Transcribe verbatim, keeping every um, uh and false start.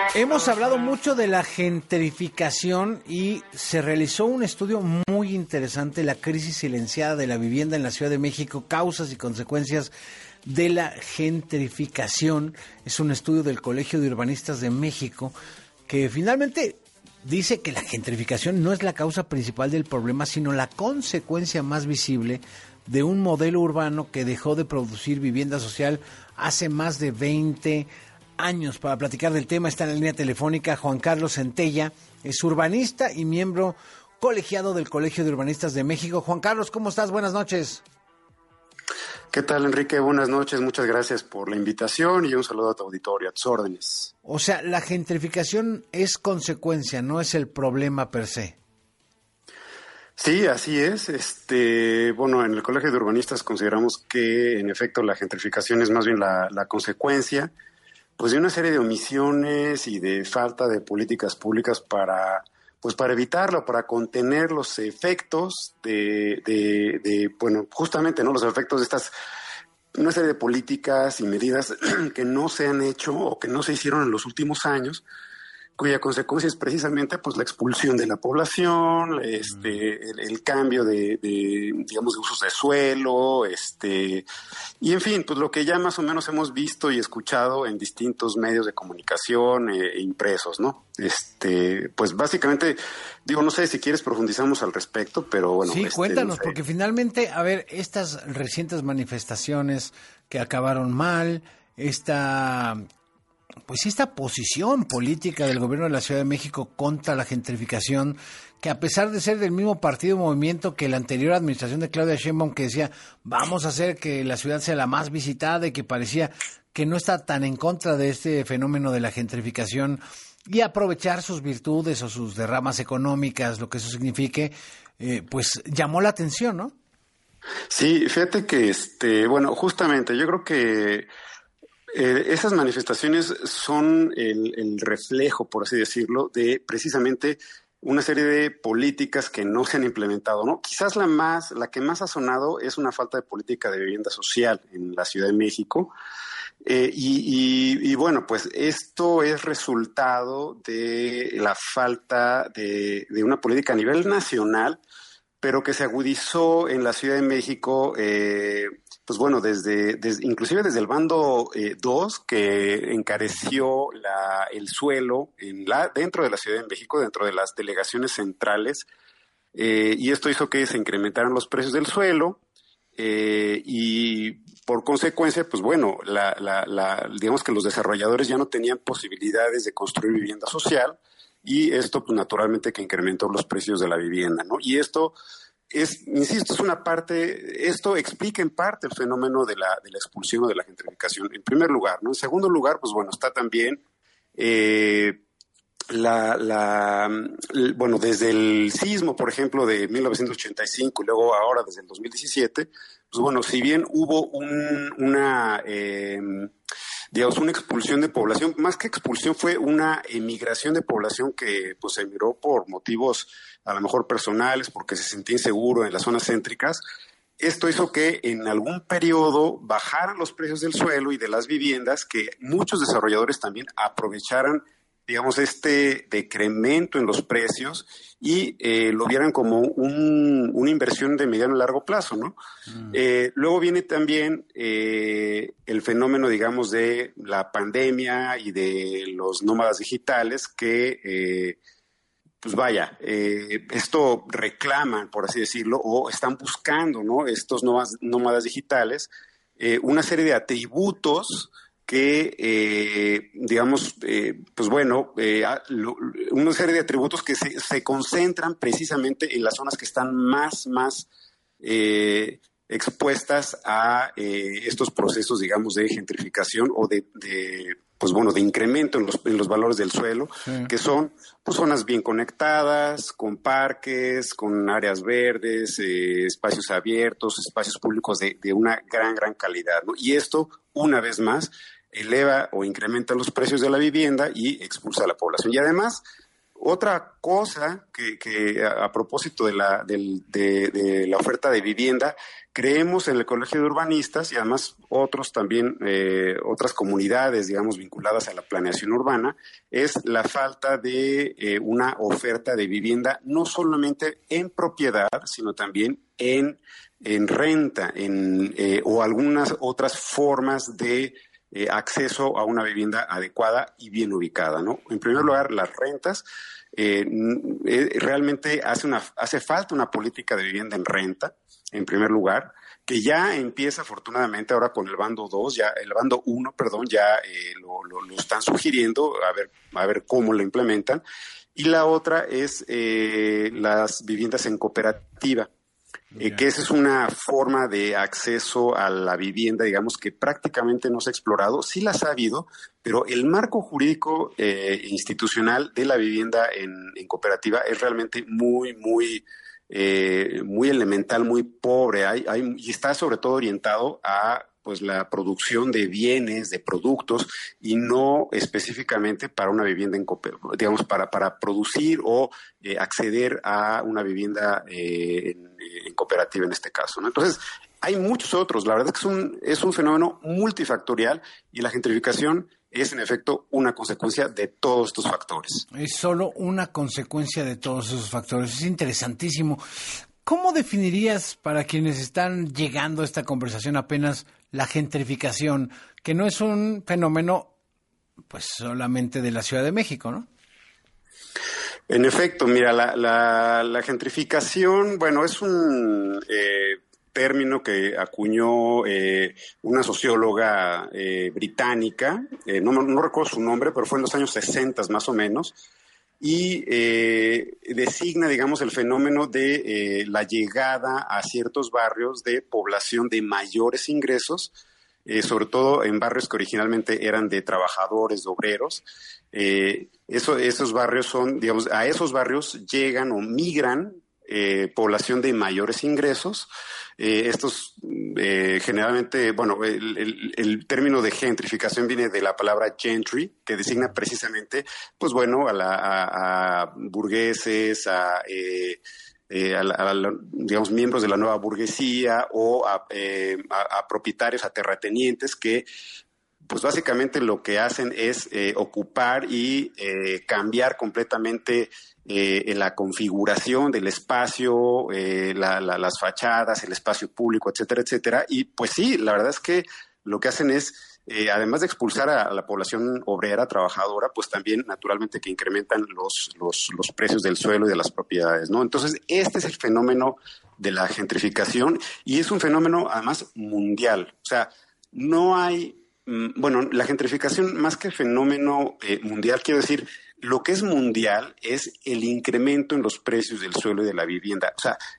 Hemos hablado mucho de la gentrificación y se realizó un estudio muy interesante, la crisis silenciada de la vivienda en la Ciudad de México, causas y consecuencias de la gentrificación. Es un estudio del Colegio de Urbanistas de México que finalmente dice que la gentrificación no es la causa principal del problema, sino la consecuencia más visible de un modelo urbano que dejó de producir vivienda social hace más de veinte años. Para platicar del tema está en la línea telefónica Juan Carlos Centella, es urbanista y miembro colegiado del Colegio de Urbanistas de México. Juan Carlos, ¿cómo estás? Buenas noches. ¿Qué tal, Enrique? Buenas noches, muchas gracias por la invitación y un saludo a tu auditorio, a tus órdenes. O sea, la gentrificación es consecuencia, no es el problema per se. Sí, así es. Este, bueno, en el Colegio de Urbanistas consideramos que, en efecto, la gentrificación es más bien la, la consecuencia pues de una serie de omisiones y de falta de políticas públicas para, pues para evitarlo, para contener los efectos de, de, de, bueno, justamente, ¿no? Los efectos de estas, una serie de políticas y medidas que no se han hecho o que no se hicieron en los últimos años, cuya consecuencia es precisamente pues la expulsión de la población, este, el, el cambio de, de, digamos, de usos de suelo, este, y en fin, pues lo que ya más o menos hemos visto y escuchado en distintos medios de comunicación e impresos, ¿no? Este, pues básicamente, digo, no sé si quieres profundizamos al respecto, pero bueno. Sí, este, cuéntanos, no sé. Porque finalmente, a ver, estas recientes manifestaciones que acabaron mal, esta... Pues esta posición política del gobierno de la Ciudad de México contra la gentrificación, que a pesar de ser del mismo partido o movimiento que la anterior administración de Claudia Sheinbaum, que decía vamos a hacer que la ciudad sea la más visitada y que parecía que no está tan en contra de este fenómeno de la gentrificación y aprovechar sus virtudes o sus derramas económicas, lo que eso signifique, eh, pues llamó la atención, ¿no? Sí, fíjate que, este, bueno, justamente yo creo que Eh, esas manifestaciones son el, el reflejo, por así decirlo, de precisamente una serie de políticas que no se han implementado, ¿no? Quizás la más, la que más ha sonado es una falta de política de vivienda social en la Ciudad de México. Eh, y, y, y bueno, pues esto es resultado de la falta de, de una política a nivel nacional, pero que se agudizó en la Ciudad de México, eh, pues bueno, desde, desde inclusive desde el bando dos, eh, que encareció la, el suelo en la, dentro de la Ciudad de México, dentro de las delegaciones centrales, eh, y esto hizo que se incrementaran los precios del suelo, eh, y por consecuencia, pues bueno, la, la, la, digamos que los desarrolladores ya no tenían posibilidades de construir vivienda social, y esto pues naturalmente que incrementó los precios de la vivienda, ¿no? Y esto es, insisto, es una parte, esto explica en parte el fenómeno de la, de la expulsión o de la gentrificación, en primer lugar, ¿no? En segundo lugar, pues bueno, está también eh, la, la, bueno, desde el sismo, por ejemplo, de mil novecientos ochenta y cinco y luego ahora desde el dos mil diecisiete, pues bueno, si bien hubo un, una... Eh, digamos, una expulsión de población, más que expulsión fue una emigración de población que pues emigró por motivos a lo mejor personales, porque se sentía inseguro en las zonas céntricas. Esto hizo que en algún periodo bajaran los precios del suelo y de las viviendas, que muchos desarrolladores también aprovecharan, digamos, este decremento en los precios y eh, lo vieran como un, una inversión de mediano y largo plazo, ¿no? Mm. Eh, luego viene también eh, el fenómeno, digamos, de la pandemia y de los nómadas digitales que, eh, pues vaya, eh, esto reclaman, por así decirlo, o están buscando, ¿no? Estos nómadas, nómadas digitales, eh, una serie de atributos que, eh, digamos, eh, pues bueno, eh, lo, una serie de atributos que se, se concentran precisamente en las zonas que están más, más eh, expuestas a eh, estos procesos, digamos, de gentrificación o de, de pues bueno, de incremento en los, en los valores del suelo, sí. Que son pues, zonas bien conectadas, con parques, con áreas verdes, eh, espacios abiertos, espacios públicos de, de una gran, gran calidad, ¿no? Y esto, una vez más, eleva o incrementa los precios de la vivienda y expulsa a la población. Y además, otra cosa que, que a, a propósito de la, del, de, de la oferta de vivienda, creemos en el Colegio de Urbanistas y además otros también, eh, otras comunidades, digamos, vinculadas a la planeación urbana, es la falta de eh, una oferta de vivienda no solamente en propiedad, sino también en, en renta en, eh, o algunas otras formas de Eh, acceso a una vivienda adecuada y bien ubicada, ¿no? En primer lugar, las rentas. Eh, eh, realmente hace, una, hace falta una política de vivienda en renta, en primer lugar, que ya empieza afortunadamente ahora con el bando dos, ya el bando uno, perdón, ya eh, lo, lo, lo están sugiriendo, a ver, a ver cómo lo implementan. Y la otra es eh, las viviendas en cooperativa. Eh, que esa es una forma de acceso a la vivienda, digamos, que prácticamente no se ha explorado. Sí las ha habido, pero el marco jurídico eh, institucional de la vivienda en, en cooperativa es realmente muy, muy, eh, muy elemental, muy pobre. Hay, hay, y está sobre todo orientado a pues la producción de bienes, de productos, y no específicamente para una vivienda, en digamos, para, para producir o eh, acceder a una vivienda eh, en, en cooperativa en este caso, ¿no? Entonces, hay muchos otros. La verdad es que es un, es un fenómeno multifactorial y la gentrificación es, en efecto, una consecuencia de todos estos factores. Es solo una consecuencia de todos esos factores. Es interesantísimo. ¿Cómo definirías, para quienes están llegando a esta conversación apenas, la gentrificación, que no es un fenómeno pues solamente de la Ciudad de México, ¿no? En efecto, mira, la, la, la gentrificación, bueno, es un eh, término que acuñó eh, una socióloga eh, británica, eh, no, no recuerdo su nombre, pero fue en los años sesenta más o menos, y eh, designa, digamos, el fenómeno de eh, la llegada a ciertos barrios de población de mayores ingresos, eh, sobre todo en barrios que originalmente eran de trabajadores, de obreros. Eh, eso, esos barrios son, digamos, a esos barrios llegan o migran eh, población de mayores ingresos. Eh, estos eh, generalmente, bueno, el, el, el término de gentrificación viene de la palabra gentry, que designa precisamente, pues bueno, a, la, a, a burgueses, a, eh, eh, a, a, digamos, miembros de la nueva burguesía o a, eh, a, a propietarios, a terratenientes que pues básicamente lo que hacen es eh, ocupar y eh, cambiar completamente eh, la configuración del espacio, eh, la, la, las fachadas, el espacio público, etcétera, etcétera. Y pues sí, la verdad es que lo que hacen es, eh, además de expulsar a, a la población obrera, trabajadora, pues también naturalmente que incrementan los, los, los precios del suelo y de las propiedades, ¿no? Entonces, este es el fenómeno de la gentrificación y es un fenómeno además mundial. O sea, no hay... Bueno, la gentrificación, más que fenómeno eh, mundial, quiero decir, lo que es mundial es el incremento en los precios del suelo y de la vivienda. O sea,